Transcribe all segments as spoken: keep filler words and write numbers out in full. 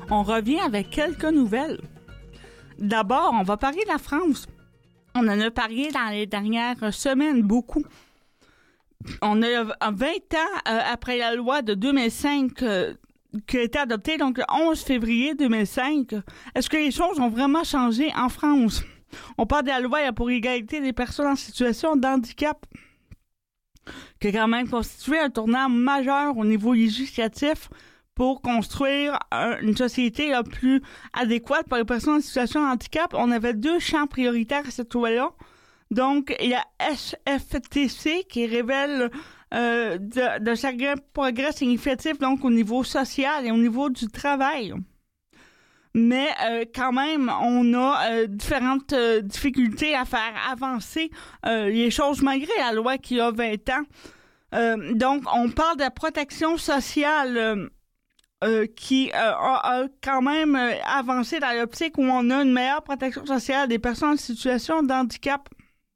on revient avec quelques nouvelles. D'abord, on va parler de la France. On en a parlé dans les dernières semaines beaucoup. On a vingt ans euh, après la loi de deux mille cinq euh, qui a été adoptée, donc le onze février deux mille cinq. Est-ce que les choses ont vraiment changé en France? On parle de la loi pour l'égalité des personnes en situation de handicap, qui a quand même constitué un tournant majeur au niveau législatif pour construire un, une société là, plus adéquate pour les personnes en situation de handicap. On avait deux champs prioritaires à cette loi-là. Donc, il y a S F T C qui révèle euh, de, de certains progrès significatifs donc au niveau social et au niveau du travail. Mais euh, quand même, on a euh, différentes euh, difficultés à faire avancer euh, les choses malgré la loi qui a vingt ans. Euh, donc, on parle de la protection sociale euh, euh, qui euh, a, a quand même euh, avancé dans l'optique où on a une meilleure protection sociale des personnes en situation de handicap.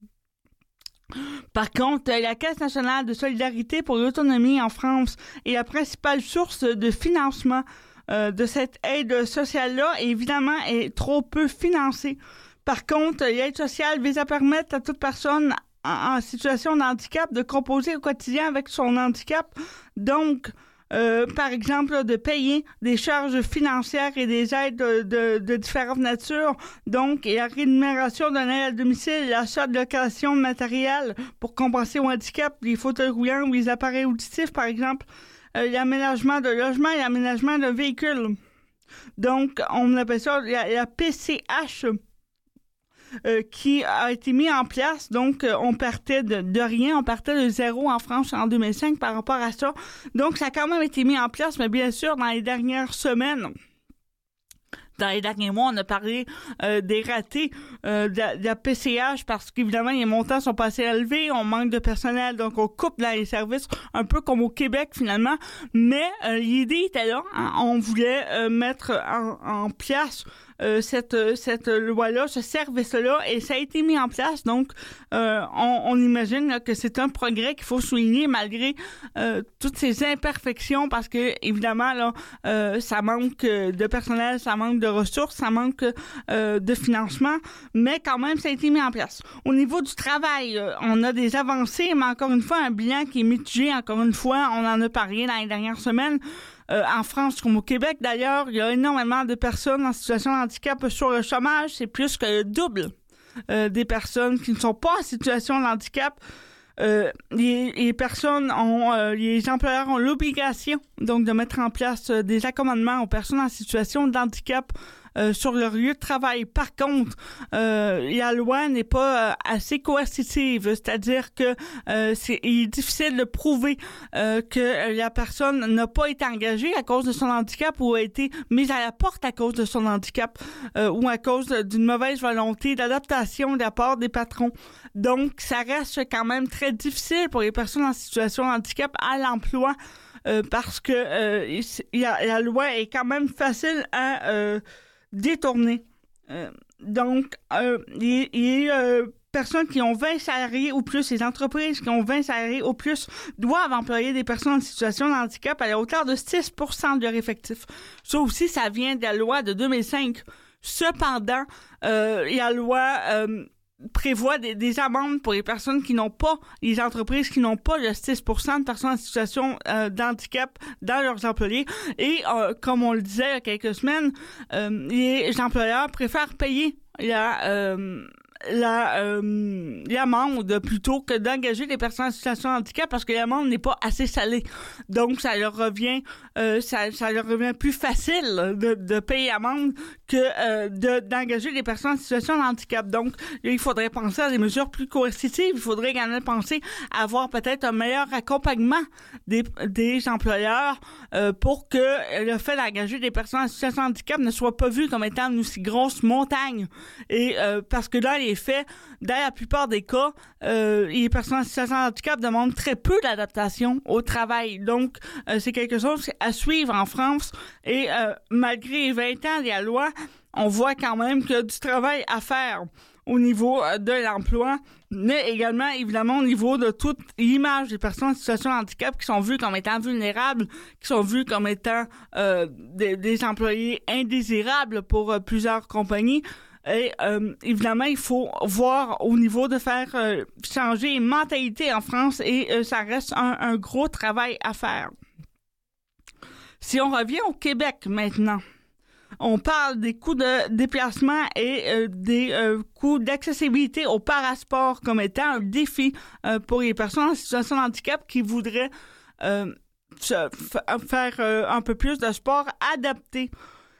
Par contre, la Caisse nationale de solidarité pour l'autonomie en France est la principale source de financement euh, de cette aide sociale-là et évidemment est trop peu financée. Par contre, l'aide sociale vise à permettre à toute personne en, en situation de handicap de composer au quotidien avec son handicap. Donc, Euh, par exemple, de payer des charges financières et des aides de, de, de différentes natures. Donc, la rémunération d'un aide à domicile, l'achat de location de matériel pour compenser au handicap, les fauteuils roulants ou les appareils auditifs, par exemple, euh, l'aménagement de logement et l'aménagement de véhicules. Donc, on appelle ça la, la P C H. Euh, qui a été mis en place. Donc, euh, on partait de, de rien, on partait de zéro en France en deux mille cinq par rapport à ça. Donc, ça a quand même été mis en place, mais bien sûr, dans les dernières semaines, dans les derniers mois, on a parlé euh, des ratés euh, de, la, de la P C H parce qu'évidemment, les montants sont pas assez élevés, on manque de personnel, donc on coupe dans les services, un peu comme au Québec finalement. Mais euh, l'idée était là, hein, on voulait euh, mettre en, en place Euh, cette cette loi-là, ce service-là, et ça a été mis en place. Donc, euh, on, on imagine là, que c'est un progrès qu'il faut souligner malgré euh, toutes ces imperfections, parce que évidemment là, euh, ça manque de personnel, ça manque de ressources, ça manque euh, de financement, mais quand même, ça a été mis en place. Au niveau du travail, euh, on a des avancées, mais encore une fois, un bilan qui est mitigé. Encore une fois, on en a parlé dans les dernières semaines. Euh, en France comme au Québec, d'ailleurs, il y a énormément de personnes en situation de handicap sur le chômage. C'est plus que le double euh, des personnes qui ne sont pas en situation de handicap. Euh, les, les personnes ont, euh, les employeurs ont l'obligation donc de mettre en place euh, des accommodements aux personnes en situation de handicap euh, sur leur lieu de travail. Par contre, euh, la loi n'est pas euh, assez coercitive, c'est-à-dire que euh, c'est il est difficile de prouver euh, que la personne n'a pas été engagée à cause de son handicap ou a été mise à la porte à cause de son handicap euh, ou à cause d'une mauvaise volonté d'adaptation de la part des patrons. Donc, ça reste quand même très difficile pour les personnes en situation de handicap à l'emploi euh, parce que euh, la, la loi est quand même facile à euh, détourner. Euh, donc, euh, les, les euh, personnes qui ont vingt salariés ou plus, les entreprises qui ont vingt salariés ou plus doivent employer des personnes en situation de handicap à la hauteur de six pour cent de leur effectif. Ça aussi, ça vient de la loi de deux mille cinq. Cependant, euh, la loi euh, prévoit des, des amendes pour les personnes qui n'ont pas, les entreprises qui n'ont pas le six pour cent de personnes en situation euh, d'handicap dans leurs employés. Et euh, comme on le disait il y a quelques semaines, euh, les employeurs préfèrent payer la euh, la euh, l'amende plutôt que d'engager des personnes en situation de handicap parce que l'amende n'est pas assez salée. Donc ça leur revient euh, ça ça leur revient plus facile de de payer l'amende que euh, de d'engager des personnes en situation de handicap. Donc il faudrait penser à des mesures plus coercitives, il faudrait également penser à avoir peut-être un meilleur accompagnement des des employeurs euh, pour que le fait d'engager des personnes en situation de handicap ne soit pas vu comme étant une aussi grosse montagne. Et euh, parce que là les faits, dans la plupart des cas, euh, les personnes en situation de handicap demandent très peu d'adaptation au travail. Donc, euh, c'est quelque chose à suivre en France. Et euh, malgré les vingt ans de la loi, on voit quand même qu'il y a du travail à faire. au niveau euh, de l'emploi, mais également, évidemment, au niveau de toute l'image des personnes en situation de handicap qui sont vues comme étant vulnérables, qui sont vues comme étant euh, des, des employés indésirables pour euh, plusieurs compagnies. Et euh, évidemment, il faut voir au niveau de faire euh, changer les mentalités en France et euh, ça reste un, un gros travail à faire. Si on revient au Québec maintenant, on parle des coûts de déplacement et euh, des euh, coûts d'accessibilité au parasport comme étant un défi euh, pour les personnes en situation de handicap qui voudraient euh, se, f- faire euh, un peu plus de sport adapté.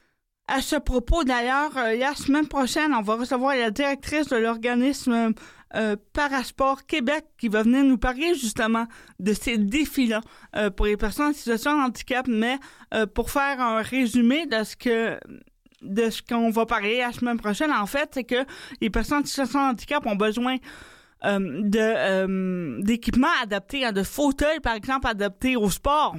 À ce propos, d'ailleurs, euh, la semaine prochaine, on va recevoir la directrice de l'organisme euh, Parasport Québec qui va venir nous parler justement de ces défis-là euh, pour les personnes en situation de handicap, mais euh, pour faire un résumé de ce que de ce qu'on va parler la semaine prochaine, en fait, c'est que les personnes en situation de handicap ont besoin euh, de euh, d'équipements adaptés, hein, de fauteuils, par exemple, adaptés au sport.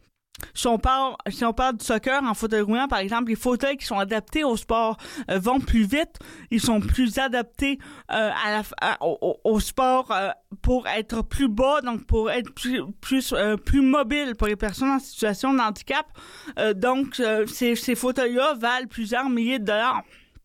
Si on parle, si on parle du soccer en fauteuil roulant, par exemple, les fauteuils qui sont adaptés au sport euh, vont plus vite. Ils sont plus adaptés euh, à la, à, au, au sport euh, pour être plus bas, donc pour être plus plus euh, plus mobile pour les personnes en situation de handicap. Euh, donc, euh, ces, ces fauteuils-là valent plusieurs milliers de dollars.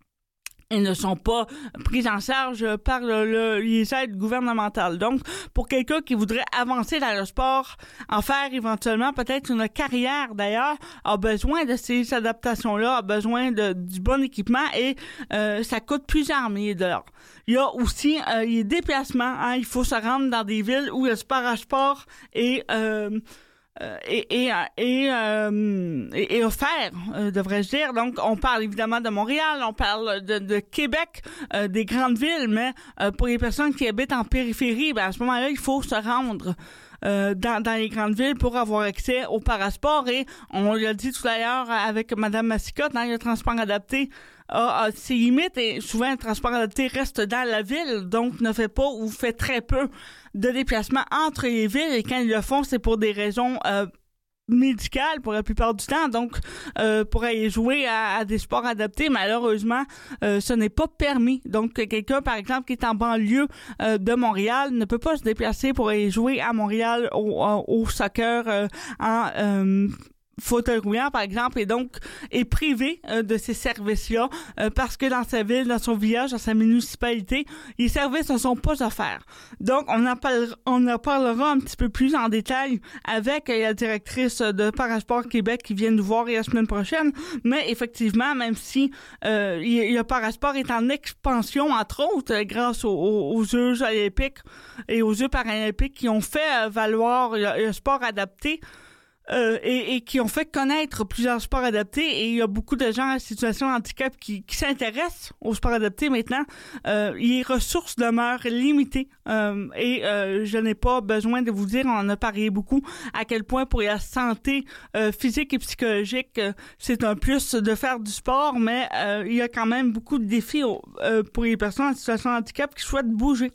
Ils ne sont pas pris en charge par le, le, les aides gouvernementales. Donc, pour quelqu'un qui voudrait avancer dans le sport, en faire éventuellement peut-être une carrière d'ailleurs, a besoin de ces adaptations-là, a besoin de, du bon équipement et euh, ça coûte plusieurs milliers de dollars. Il y a aussi euh, les déplacements. Hein, il faut se rendre dans des villes où le parasport est... Euh, Euh, et et et, euh, et, et offert, euh, devrais-je dire. Donc, on parle évidemment de Montréal, on parle de, de Québec, euh, des grandes villes, mais euh, pour les personnes qui habitent en périphérie, ben à ce moment-là, il faut se rendre euh, dans, dans les grandes villes pour avoir accès au parasport. Et on l'a dit tout à l'heure avec Mme Massicotte, hein, le transport adapté a, a ses limites et souvent le transport adapté reste dans la ville, donc ne fait pas ou fait très peu de déplacements entre les villes et quand ils le font, c'est pour des raisons euh, médicales pour la plupart du temps. Donc, euh, pour aller jouer à, à des sports adaptés, malheureusement, euh, ce n'est pas permis. Donc, quelqu'un, par exemple, qui est en banlieue euh, de Montréal ne peut pas se déplacer pour aller jouer à Montréal au, au soccer euh, en... Euh, fauteuil roulant, par exemple, et donc est privé euh, de ces services-là euh, parce que dans sa ville, dans son village, dans sa municipalité, les services ne sont pas offerts. Donc, on en, parlera, on en parlera un petit peu plus en détail avec euh, la directrice de Parasport Québec qui vient nous voir la semaine prochaine, mais effectivement, même si euh, le Parasport est en expansion, entre autres, euh, grâce aux, aux, aux Jeux olympiques et aux Jeux paralympiques qui ont fait euh, valoir le, le sport adapté, Euh, et, et qui ont fait connaître plusieurs sports adaptés et il y a beaucoup de gens en situation de handicap qui, qui s'intéressent aux sports adaptés maintenant. Euh, les ressources demeurent limitées euh, et euh, je n'ai pas besoin de vous dire, on en a parlé beaucoup, à quel point pour la santé euh, physique et psychologique, euh, c'est un plus de faire du sport, mais euh, il y a quand même beaucoup de défis euh, pour les personnes en situation de handicap qui souhaitent bouger.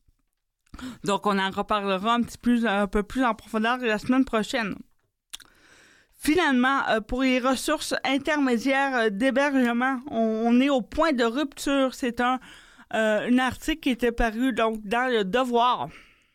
Donc, on en reparlera un petit peu, un peu plus en profondeur la semaine prochaine. Finalement, euh, pour les ressources intermédiaires euh, d'hébergement, on, on est au point de rupture. C'est un, euh, un article qui était paru donc dans le Devoir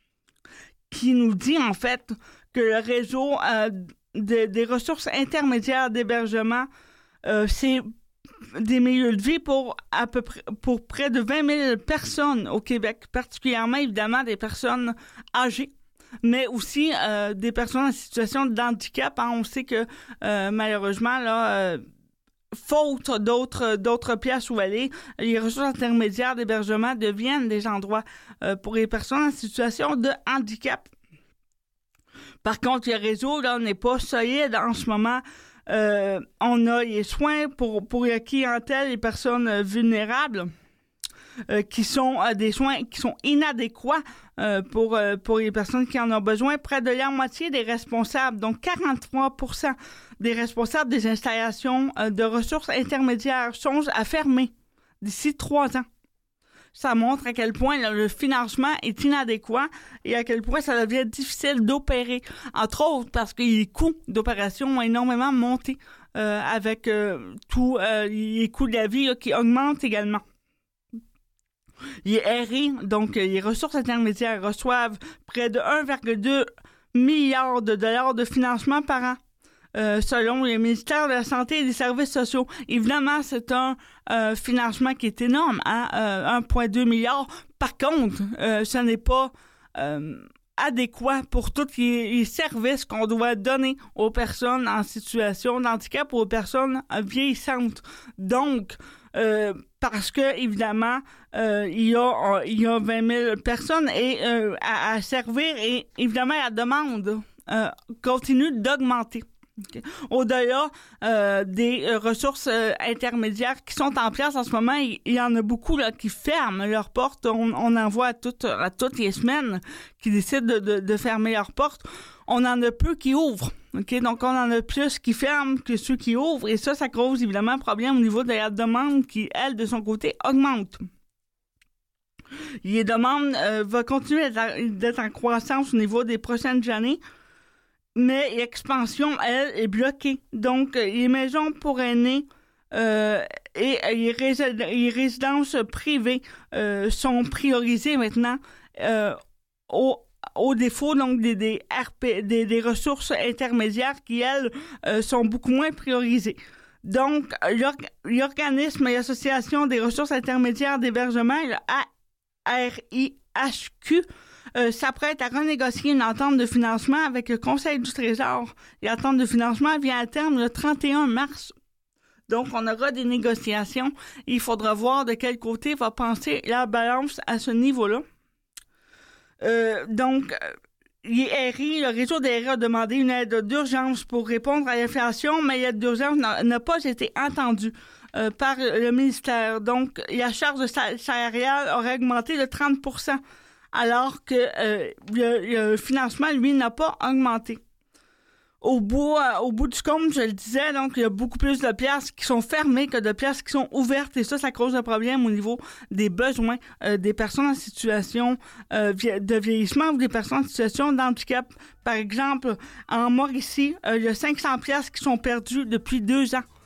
qui nous dit en fait que le réseau euh, de, des ressources intermédiaires d'hébergement, euh, c'est des milieux de vie pour à peu près pour près de vingt mille personnes au Québec, particulièrement évidemment des personnes âgées, mais aussi euh, des personnes en situation de handicap. Hein. On sait que euh, malheureusement, là, euh, faute d'autres d'autres pièces où aller, les ressources intermédiaires d'hébergement deviennent des endroits euh, pour les personnes en situation de handicap. Par contre, le réseau là n'est pas solide en ce moment. Euh, on a les soins pour pour la clientèle, les personnes euh, vulnérables. Euh, qui sont euh, des soins qui sont inadéquats euh, pour euh, pour les personnes qui en ont besoin. Près de la moitié des responsables, donc quarante-trois pour cent des responsables des installations euh, de ressources intermédiaires songent à fermer d'ici trois ans. Ça montre à quel point là, le financement est inadéquat et à quel point ça devient difficile d'opérer. Entre autres parce que les coûts d'opération ont énormément monté euh, avec euh, tous euh, les coûts de la vie là, qui augmentent également. Les R I, donc les ressources intermédiaires, reçoivent près de un virgule deux milliard de dollars de financement par an. Euh, selon le ministère de la Santé et des Services sociaux. Évidemment, c'est un euh, financement qui est énorme, hein, euh, un virgule deux milliard. Par contre, euh, ce n'est pas euh, adéquat pour tous les, les services qu'on doit donner aux personnes en situation de handicap ou aux personnes vieillissantes. Donc, euh, parce que, évidemment, euh, il y a, il y a vingt mille personnes et, euh, à, à servir et, évidemment, la demande euh, continue d'augmenter. Okay. Au-delà euh, des euh, ressources euh, intermédiaires qui sont en place en ce moment, il, il y en a beaucoup là, qui ferment leurs portes. On, on en voit à toutes, à toutes les semaines qui décident de, de, de fermer leurs portes. On en a peu qui ouvrent. Okay? Donc, on en a plus qui ferment que ceux qui ouvrent. Et ça, ça cause évidemment un problème au niveau de la demande qui, elle, de son côté, augmente. Les demandes euh, vont continuer d'être, d'être en croissance au niveau des prochaines années. Mais l'expansion, elle, est bloquée. Donc, les maisons pour aînés euh, et les, rés- les résidences privées euh, sont priorisées maintenant euh, au, au défaut donc des, des, R P, des, des ressources intermédiaires qui, elles, euh, sont beaucoup moins priorisées. Donc, l'org- l'organisme et l'association des ressources intermédiaires d'hébergement, le A R I H Q, Euh, s'apprête à renégocier une entente de financement avec le Conseil du Trésor. L'entente de financement vient à terme le trente et un mars. Donc, on aura des négociations. Il faudra voir de quel côté va penser la balance à ce niveau-là. Euh, donc, les R I, le réseau des R I a demandé une aide d'urgence pour répondre à l'inflation, mais l'aide d'urgence n'a, n'a pas été entendue euh, par le ministère. Donc, la charge salariale aurait augmenté de trente pour cent. Alors que euh, le, le financement, lui, n'a pas augmenté. Au bout, euh, au bout du compte, je le disais, donc il y a beaucoup plus de places qui sont fermées que de places qui sont ouvertes. Et ça, ça cause un problème au niveau des besoins euh, des personnes en situation euh, de vieillissement ou des personnes en situation d'handicap. Par exemple, en Mauricie, euh, il y a cinq cents places qui sont perdues depuis deux ans.